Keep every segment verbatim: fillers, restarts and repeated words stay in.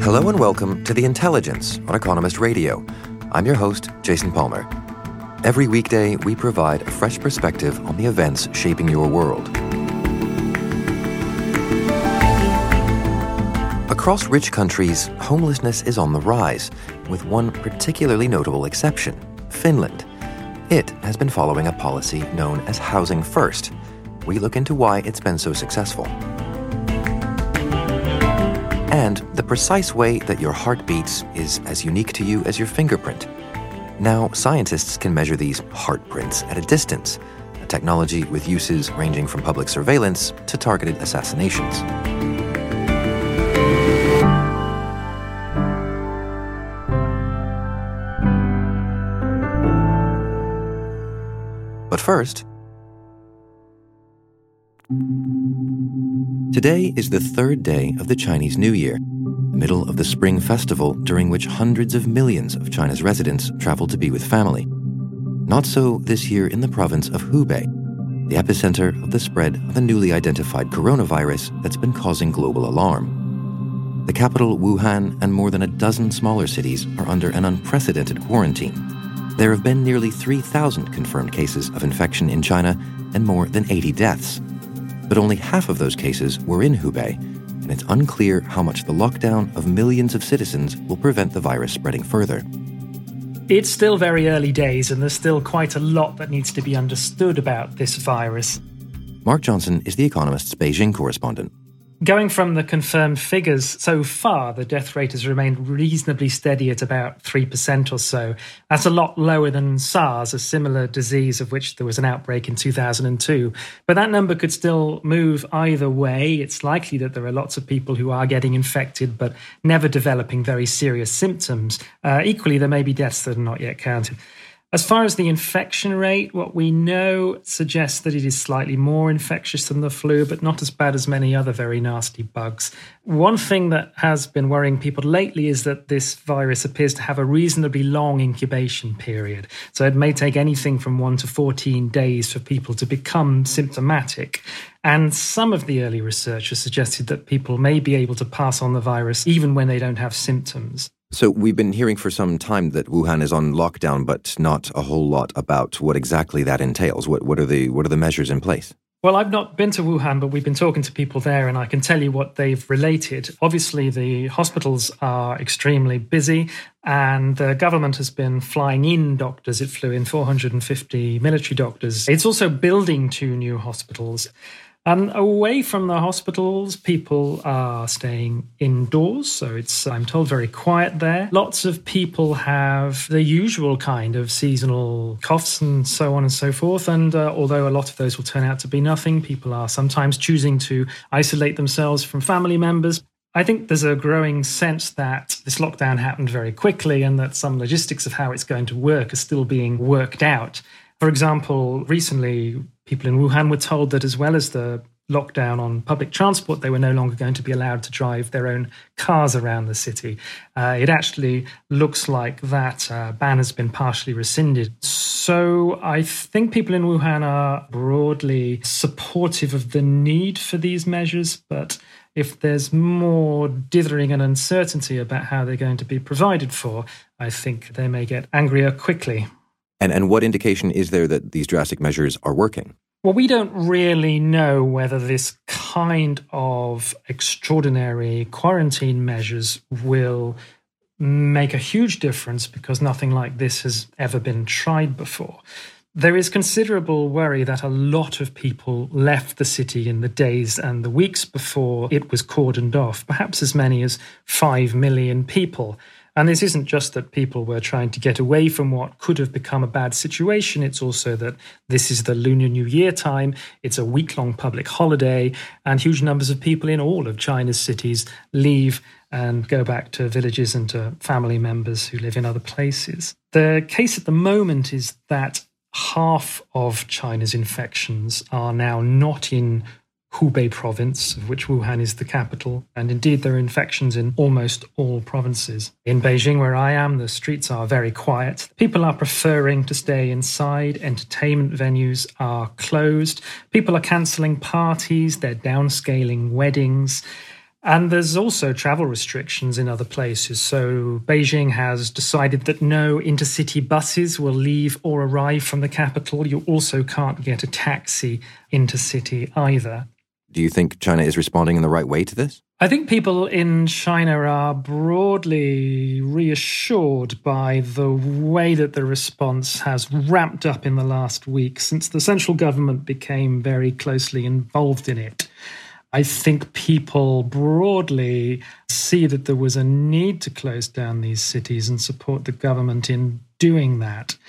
Hello and welcome to The Intelligence on Economist Radio. I'm your host, Jason Palmer. Every weekday, we provide a fresh perspective on the events shaping your world. Across rich countries, homelessness is on the rise, with one particularly notable exception, Finland. It has been following a policy known as Housing First. We look into why it's been so successful. And the precise way that your heart beats is as unique to you as your fingerprint. Now, scientists can measure these heart prints at a distance, a technology with uses ranging from public surveillance to targeted assassinations. But first, today is the third day of the Chinese New Year, the middle of the Spring Festival during which hundreds of millions of China's residents travel to be with family. Not so this year in the province of Hubei, the epicenter of the spread of the newly identified coronavirus that's been causing global alarm. The capital, Wuhan, and more than a dozen smaller cities are under an unprecedented quarantine. There have been nearly three thousand confirmed cases of infection in China and more than eighty deaths. But only half of those cases were in Hubei, and it's unclear how much the lockdown of millions of citizens will prevent the virus spreading further. It's still very early days, and there's still quite a lot that needs to be understood about this virus. Mark Johnson is The Economist's Beijing correspondent. Going from the confirmed figures, so far the death rate has remained reasonably steady at about three percent or so. That's a lot lower than SARS, a similar disease of which there was an outbreak in two thousand two. But that number could still move either way. It's likely that there are lots of people who are getting infected but never developing very serious symptoms. Uh, equally, there may be deaths that are not yet counted. As far as the infection rate, what we know suggests that it is slightly more infectious than the flu, but not as bad as many other very nasty bugs. One thing that has been worrying people lately is that this virus appears to have a reasonably long incubation period. So it may take anything from one to fourteen days for people to become symptomatic. And some of the early research has suggested that people may be able to pass on the virus even when they don't have symptoms. So we've been hearing for some time that Wuhan is on lockdown, but not a whole lot about what exactly that entails. What what are the what are the measures in place? Well, I've not been to Wuhan, but we've been talking to people there, and I can tell you what they've related. Obviously, the hospitals are extremely busy, and the government has been flying in doctors. It flew in four hundred fifty military doctors. It's also building two new hospitals. Um, away from the hospitals, people are staying indoors, so it's, I'm told, very quiet there. Lots of people have the usual kind of seasonal coughs and so on and so forth, and uh, although a lot of those will turn out to be nothing, people are sometimes choosing to isolate themselves from family members. I think there's a growing sense that this lockdown happened very quickly and that some logistics of how it's going to work are still being worked out. For example, recently, people in Wuhan were told that as well as the lockdown on public transport, they were no longer going to be allowed to drive their own cars around the city. Uh, it actually looks like that uh, ban has been partially rescinded. So I think people in Wuhan are broadly supportive of the need for these measures, but if there's more dithering and uncertainty about how they're going to be provided for, I think they may get angrier quickly. And and what indication is there that these drastic measures are working? Well, we don't really know whether this kind of extraordinary quarantine measures will make a huge difference because nothing like this has ever been tried before. There is considerable worry that a lot of people left the city in the days and the weeks before it was cordoned off, perhaps as many as five million people. And this isn't just that people were trying to get away from what could have become a bad situation. It's also that this is the Lunar New Year time. It's a week-long public holiday, and huge numbers of people in all of China's cities leave and go back to villages and to family members who live in other places. The case at the moment is that half of China's infections are now not in Hubei province, of which Wuhan is the capital, and indeed there are infections in almost all provinces. In Beijing, where I am, the streets are very quiet. People are preferring to stay inside. Entertainment venues are closed. People are cancelling parties. They're downscaling weddings. And there's also travel restrictions in other places. So Beijing has decided that no intercity buses will leave or arrive from the capital. You also can't get a taxi intercity either. Do you think China is responding in the right way to this? I think people in China are broadly reassured by the way that the response has ramped up in the last week since the central government became very closely involved in it. I think people broadly see that there was a need to close down these cities and support the government in doing that.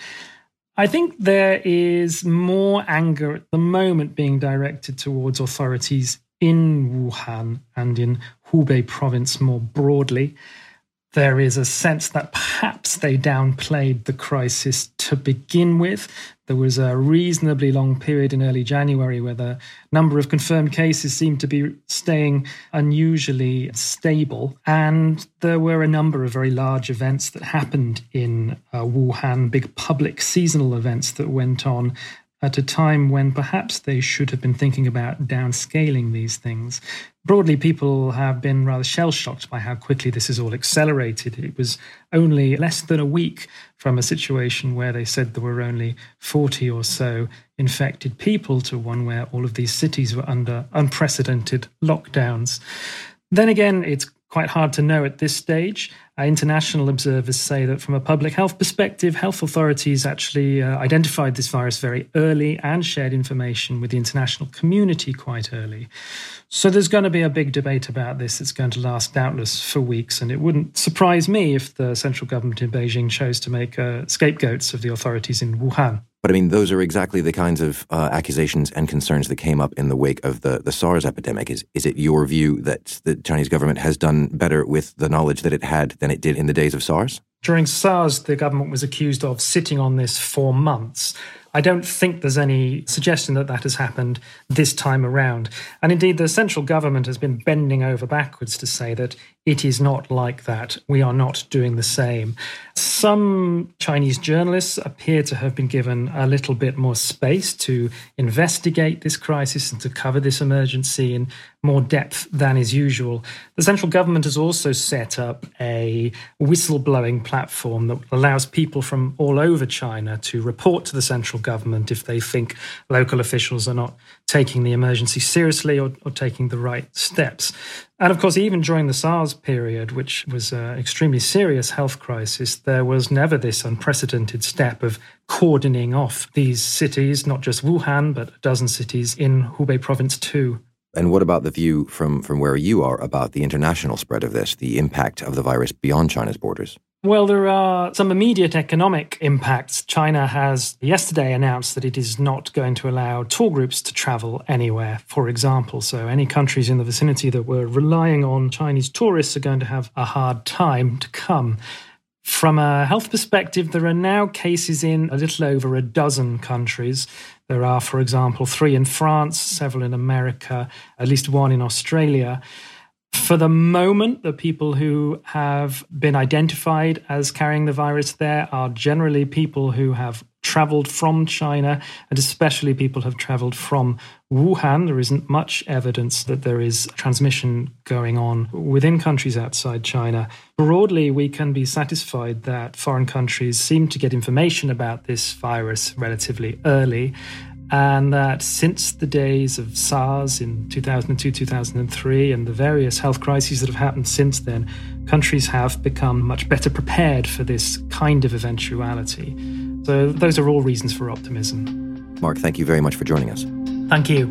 I think there is more anger at the moment being directed towards authorities in Wuhan and in Hubei province more broadly. There is a sense that perhaps they downplayed the crisis to begin with. There was a reasonably long period in early January where the number of confirmed cases seemed to be staying unusually stable. And there were a number of very large events that happened in uh, Wuhan, big public seasonal events that went on at a time when perhaps they should have been thinking about downscaling these things. Broadly, people have been rather shell-shocked by how quickly this is all accelerated. It was only less than a week from a situation where they said there were only forty or so infected people to one where all of these cities were under unprecedented lockdowns. Then again, it's quite hard to know at this stage. Uh, international observers say that from a public health perspective, health authorities actually uh, identified this virus very early and shared information with the international community quite early. So there's going to be a big debate about this. It's going to last doubtless for weeks, and it wouldn't surprise me if the central government in Beijing chose to make uh, scapegoats of the authorities in Wuhan. But I mean, those are exactly the kinds of uh, accusations and concerns that came up in the wake of the, the SARS epidemic. Is is it your view that the Chinese government has done better with the knowledge that it had than it did in the days of SARS? During SARS, the government was accused of sitting on this for months. I don't think there's any suggestion that that has happened this time around. And indeed, the central government has been bending over backwards to say that it is not like that. We are not doing the same. Some Chinese journalists appear to have been given a little bit more space to investigate this crisis and to cover this emergency in more depth than is usual. The central government has also set up a whistleblowing platform that allows people from all over China to report to the central government if they think local officials are not taking the emergency seriously or, or taking the right steps. And of course, even during the SARS period, which was an extremely serious health crisis, there was never this unprecedented step of cordoning off these cities, not just Wuhan, but a dozen cities in Hubei province too. And what about the view from, from where you are about the international spread of this, the impact of the virus beyond China's borders? Well, there are some immediate economic impacts. China has yesterday announced that it is not going to allow tour groups to travel anywhere, for example. So any countries in the vicinity that were relying on Chinese tourists are going to have a hard time to come. From a health perspective, there are now cases in a little over a dozen countries. There are, for example, three in France, several in America, at least one in Australia. For the moment, the people who have been identified as carrying the virus there are generally people who have travelled from China, and especially people who have travelled from Wuhan. There isn't much evidence that there is transmission going on within countries outside China. Broadly, we can be satisfied that foreign countries seem to get information about this virus relatively early, and that since the days of SARS in two thousand two, two thousand three, and the various health crises that have happened since then, countries have become much better prepared for this kind of eventuality. So those are all reasons for optimism. Mark, thank you very much for joining us. Thank you.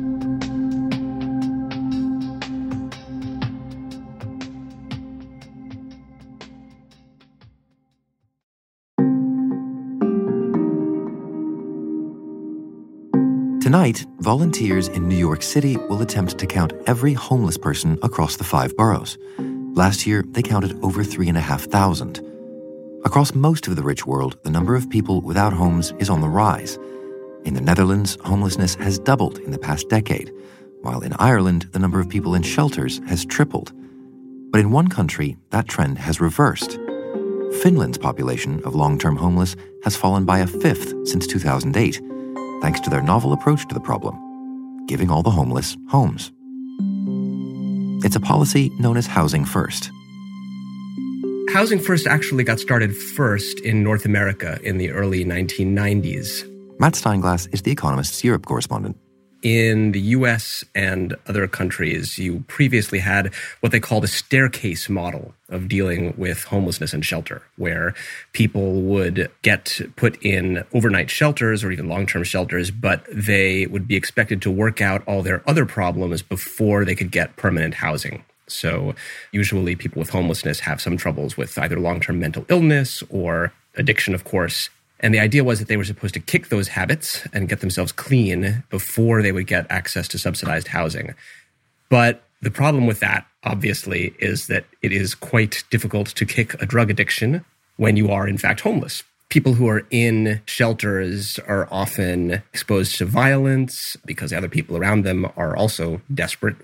Tonight, volunteers in New York City will attempt to count every homeless person across the five boroughs. Last year, they counted over three and a half thousand. Across most of the rich world, the number of people without homes is on the rise. In the Netherlands, homelessness has doubled in the past decade, while in Ireland, the number of people in shelters has tripled. But in one country, that trend has reversed. Finland's population of long-term homeless has fallen by a fifth since two thousand eight, thanks to their novel approach to the problem, giving all the homeless homes. It's a policy known as Housing First. Housing First actually got started first in North America in the early nineteen nineties. Matt Steinglass is The Economist's Europe correspondent. In the U S and other countries, you previously had what they called a staircase model of dealing with homelessness and shelter, where people would get put in overnight shelters or even long-term shelters, but they would be expected to work out all their other problems before they could get permanent housing. So usually people with homelessness have some troubles with either long-term mental illness or addiction, of course. And the idea was that they were supposed to kick those habits and get themselves clean before they would get access to subsidized housing. But the problem with that, obviously, is that it is quite difficult to kick a drug addiction when you are, in fact, homeless. People who are in shelters are often exposed to violence because the other people around them are also desperate.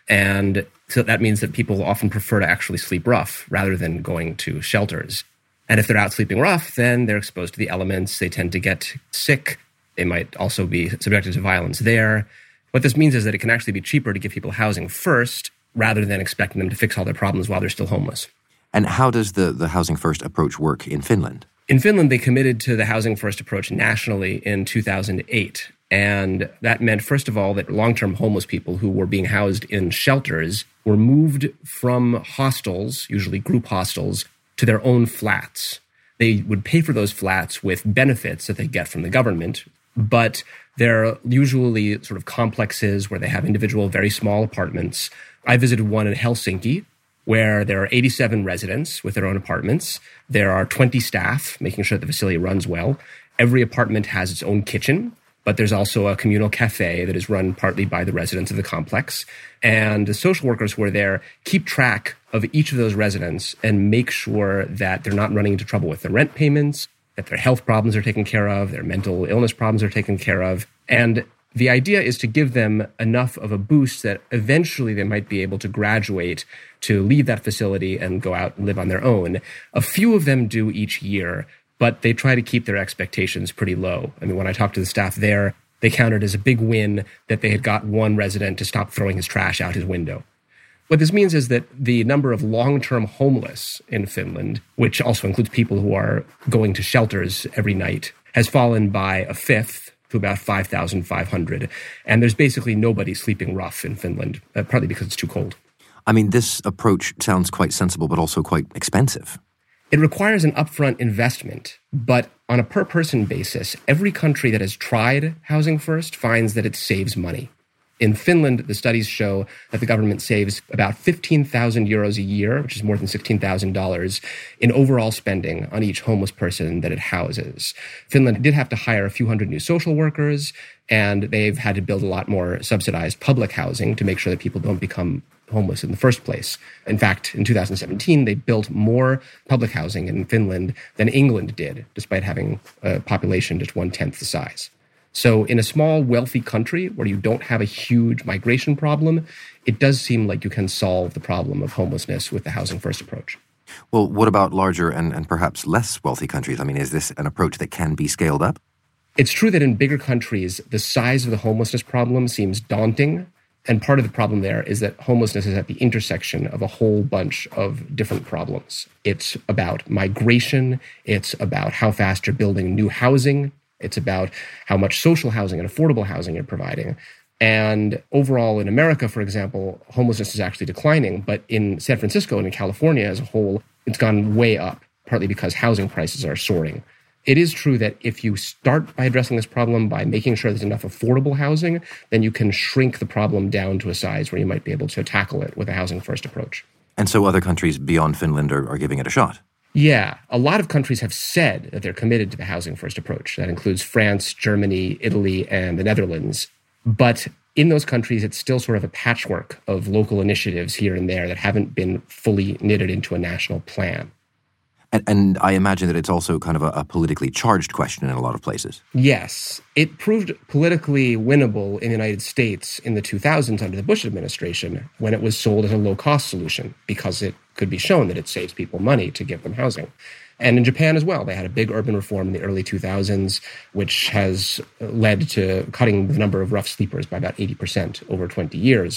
And so that means that people often prefer to actually sleep rough rather than going to shelters. And if they're out sleeping rough, then they're exposed to the elements. They tend to get sick. They might also be subjected to violence there. What this means is that it can actually be cheaper to give people housing first rather than expecting them to fix all their problems while they're still homeless. And how does the, the Housing First approach work in Finland? In Finland, they committed to the Housing First approach nationally in two thousand eight. And that meant, first of all, that long-term homeless people who were being housed in shelters were moved from hostels, usually group hostels, to their own flats. They would pay for those flats with benefits that they get from the government, but they're usually sort of complexes where they have individual, very small apartments. I visited one in Helsinki where there are eighty-seven residents with their own apartments. There are twenty staff, making sure the facility runs well. Every apartment has its own kitchen, but there's also a communal cafe that is run partly by the residents of the complex. And the social workers who are there keep track of each of those residents and make sure that they're not running into trouble with their rent payments, that their health problems are taken care of, their mental illness problems are taken care of. And the idea is to give them enough of a boost that eventually they might be able to graduate to leave that facility and go out and live on their own. A few of them do each year, but they try to keep their expectations pretty low. I mean, when I talked to the staff there, they counted as a big win that they had got one resident to stop throwing his trash out his window. What this means is that the number of long-term homeless in Finland, which also includes people who are going to shelters every night, has fallen by a fifth to about five thousand five hundred. And there's basically nobody sleeping rough in Finland, uh, partly because it's too cold. I mean, this approach sounds quite sensible, but also quite expensive. It requires an upfront investment, but on a per-person basis, every country that has tried Housing First finds that it saves money. In Finland, the studies show that the government saves about fifteen thousand euros a year, which is more than sixteen thousand dollars, in overall spending on each homeless person that it houses. Finland did have to hire a few hundred new social workers, and they've had to build a lot more subsidized public housing to make sure that people don't become homeless in the first place. In fact, in two thousand seventeen, they built more public housing in Finland than England did, despite having a population just one-tenth the size. So in a small, wealthy country where you don't have a huge migration problem, it does seem like you can solve the problem of homelessness with the Housing First approach. Well, what about larger and, and perhaps less wealthy countries? I mean, is this an approach that can be scaled up? It's true that in bigger countries, the size of the homelessness problem seems daunting. And part of the problem there is that homelessness is at the intersection of a whole bunch of different problems. It's about migration. It's about how fast you're building new housing. It's about how much social housing and affordable housing you're providing. And overall in America, for example, homelessness is actually declining. But in San Francisco and in California as a whole, it's gone way up, partly because housing prices are soaring. It is true that if you start by addressing this problem by making sure there's enough affordable housing, then you can shrink the problem down to a size where you might be able to tackle it with a Housing First approach. And so other countries beyond Finland are, are giving it a shot. Yeah, a lot of countries have said that they're committed to the Housing First approach. That includes France, Germany, Italy, and the Netherlands. But in those countries, it's still sort of a patchwork of local initiatives here and there that haven't been fully knitted into a national plan. And, and I imagine that it's also kind of a, a politically charged question in a lot of places. Yes. It proved politically winnable in the United States in the two thousands under the Bush administration when it was sold as a low-cost solution because it could be shown that it saves people money to give them housing. And in Japan as well, they had a big urban reform in the early two thousands, which has led to cutting the number of rough sleepers by about eighty percent over twenty years.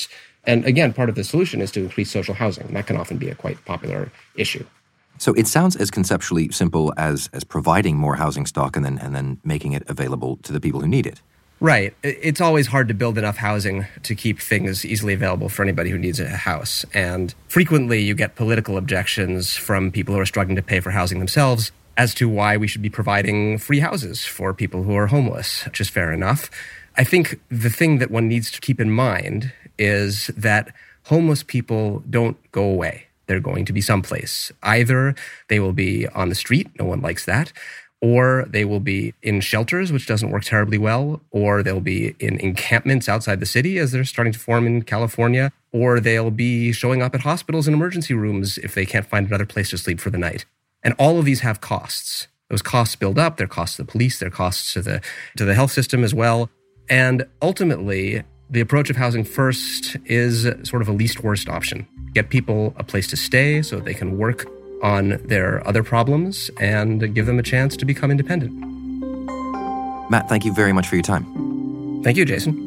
And again, part of the solution is to increase social housing. That can often be a quite popular issue. So it sounds as conceptually simple as as providing more housing stock and then and then making it available to the people who need it. Right. It's always hard to build enough housing to keep things easily available for anybody who needs a house. And frequently you get political objections from people who are struggling to pay for housing themselves as to why we should be providing free houses for people who are homeless, which is fair enough. I think the thing that one needs to keep in mind is that homeless people don't go away. They're going to be someplace. Either they will be on the street, no one likes that, or they will be in shelters, which doesn't work terribly well, or they'll be in encampments outside the city, as they're starting to form in California, or they'll be showing up at hospitals and emergency rooms if they can't find another place to sleep for the night. And all of these have costs. Those costs build up. They're costs to the police. They're costs to the to the health system as well. And ultimately, the approach of housing first is sort of a least worst option. Get people a place to stay so they can work on their other problems and give them a chance to become independent. Matt, thank you very much for your time. Thank you, Jason.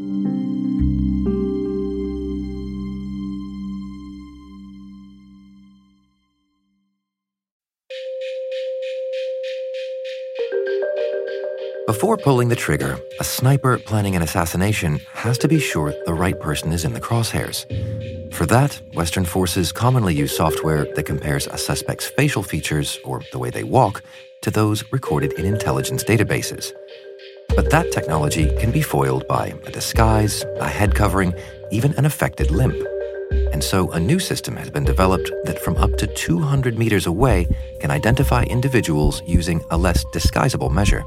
Before pulling the trigger, a sniper planning an assassination has to be sure the right person is in the crosshairs. For that, Western forces commonly use software that compares a suspect's facial features, or the way they walk, to those recorded in intelligence databases. But that technology can be foiled by a disguise, a head covering, even an affected limp. And so a new system has been developed that from up to two hundred meters away can identify individuals using a less disguisable measure.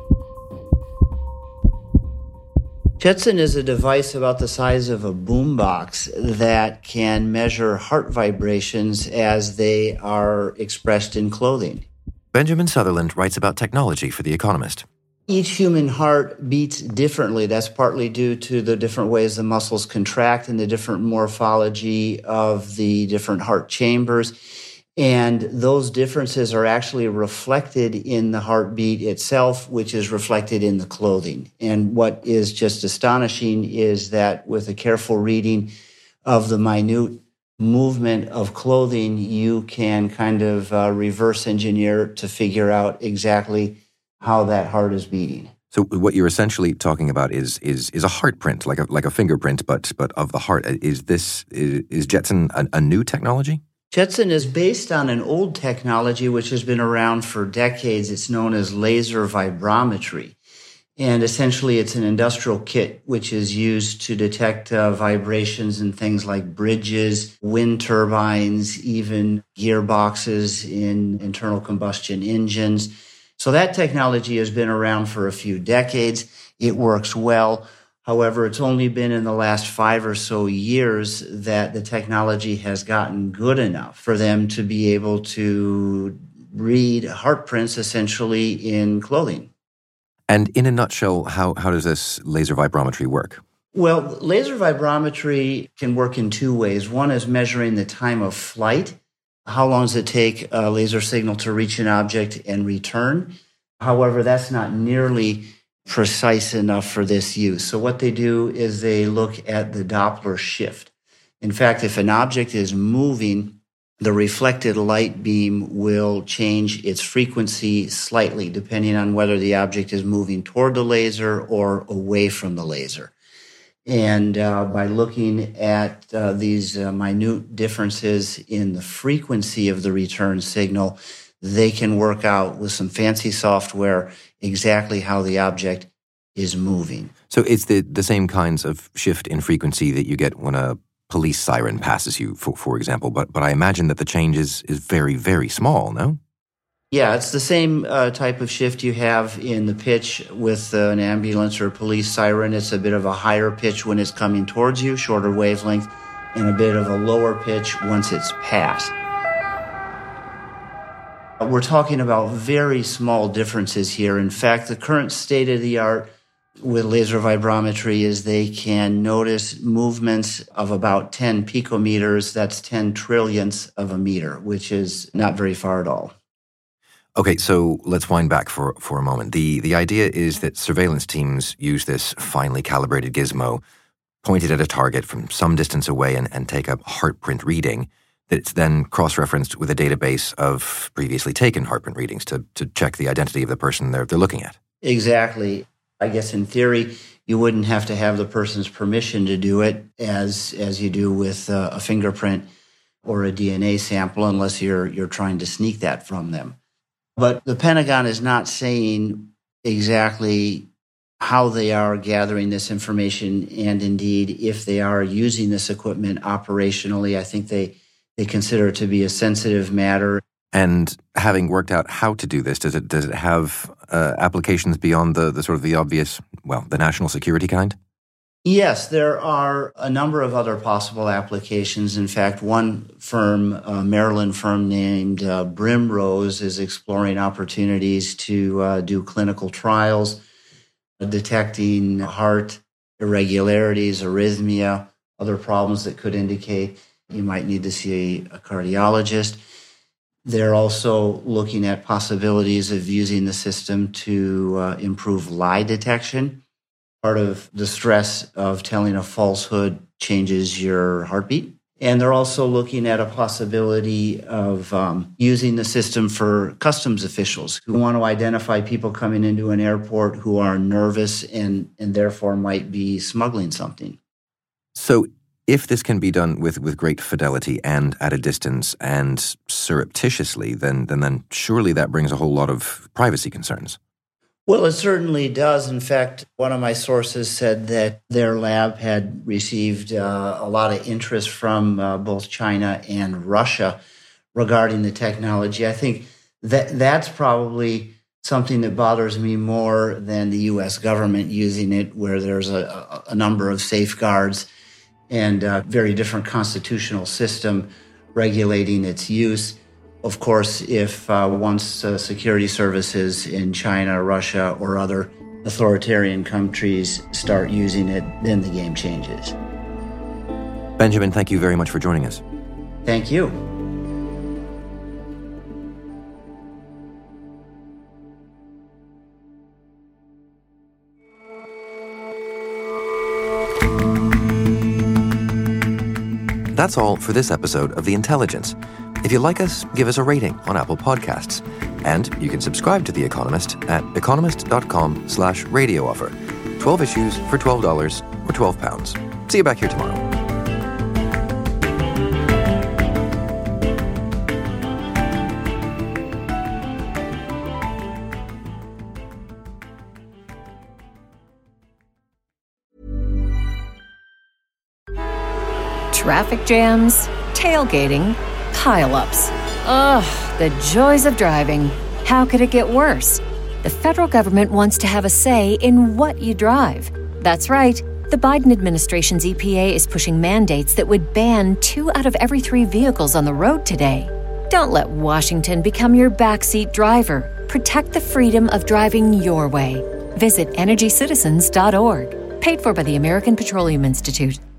Jetson is a device about the size of a boombox that can measure heart vibrations as they are expressed in clothing. Benjamin Sutherland writes about technology for The Economist. Each human heart beats differently. That's partly due to the different ways the muscles contract and the different morphology of the different heart chambers. And those differences are actually reflected in the heartbeat itself, which is reflected in the clothing. And what is just astonishing is that with a careful reading of the minute movement of clothing, you can kind of uh, reverse engineer to figure out exactly how that heart is beating. So what you're essentially talking about is is is a heart print, like a like a fingerprint, but but of the heart. Is this is, is Jetson a, a new technology? Jetson is based on an old technology which has been around for decades. It's known as laser vibrometry. And essentially, it's an industrial kit which is used to detect uh, vibrations in things like bridges, wind turbines, even gearboxes in internal combustion engines. So that technology has been around for a few decades. It works well. However, it's only been in the last five or so years that the technology has gotten good enough for them to be able to read heart prints essentially in clothing. And in a nutshell, how, how does this laser vibrometry work? Well, laser vibrometry can work in two ways. One is measuring the time of flight. How long does it take a laser signal to reach an object and return? However, that's not nearly precise enough for this use. So what they do is they look at the Doppler shift. In fact, if an object is moving, the reflected light beam will change its frequency slightly, depending on whether the object is moving toward the laser or away from the laser. And uh, by looking at uh, these uh, minute differences in the frequency of the return signal, they can work out with some fancy software exactly how the object is moving. So it's the, the same kinds of shift in frequency that you get when a police siren passes you, for, for example, but but I imagine that the change is, is very, very small, no? Yeah, it's the same uh, type of shift you have in the pitch with uh, an ambulance or a police siren. It's a bit of a higher pitch when it's coming towards you, shorter wavelength, and a bit of a lower pitch once it's passed. We're talking about very small differences here. In fact, the current state of the art with laser vibrometry is they can notice movements of about ten picometers. That's ten trillionths of a meter, which is not very far at all. Okay, so let's wind back for, for a moment. The, the idea is that surveillance teams use this finely calibrated gizmo pointed at a target from some distance away and, and take a heartprint reading, that it's then cross-referenced with a database of previously taken heartprint readings to, to check the identity of the person they're, they're looking at. Exactly. I guess in theory, you wouldn't have to have the person's permission to do it as as you do with uh, a fingerprint or a D N A sample, unless you're you're trying to sneak that from them. But the Pentagon is not saying exactly how they are gathering this information, and indeed, if they are using this equipment operationally. I think they, they consider it to be a sensitive matter. And having worked out how to do this, does it does it have uh, applications beyond the, the sort of the obvious, well, the national security kind? Yes, there are a number of other possible applications. In fact, one firm, a Maryland firm named uh, Brimrose, is exploring opportunities to uh, do clinical trials, detecting heart irregularities, arrhythmia, other problems that could indicate you might need to see a cardiologist. They're also looking at possibilities of using the system to uh, improve lie detection. Part of the stress of telling a falsehood changes your heartbeat. And they're also looking at a possibility of um, using the system for customs officials who want to identify people coming into an airport who are nervous and, and therefore might be smuggling something. So if this can be done with, with great fidelity and at a distance and surreptitiously, then, then then surely that brings a whole lot of privacy concerns. Well, it certainly does. In fact, one of my sources said that their lab had received uh, a lot of interest from uh, both China and Russia regarding the technology. I think that that's probably something that bothers me more than the U S government using it, where there's a, a number of safeguards and a very different constitutional system regulating its use. Of course, if uh, once uh, security services in China, Russia, or other authoritarian countries start using it, then the game changes. Benjamin, thank you very much for joining us. Thank you. That's all for this episode of The Intelligence. If you like us, give us a rating on Apple Podcasts. And you can subscribe to The Economist at economist.com slash radio offer. twelve issues for twelve dollars or twelve pounds. See you back here tomorrow. Traffic jams, tailgating, pile-ups. Ugh, the joys of driving. How could it get worse? The federal government wants to have a say in what you drive. That's right. The Biden administration's E P A is pushing mandates that would ban two out of every three vehicles on the road today. Don't let Washington become your backseat driver. Protect the freedom of driving your way. Visit energy citizens dot org. Paid for by the American Petroleum Institute.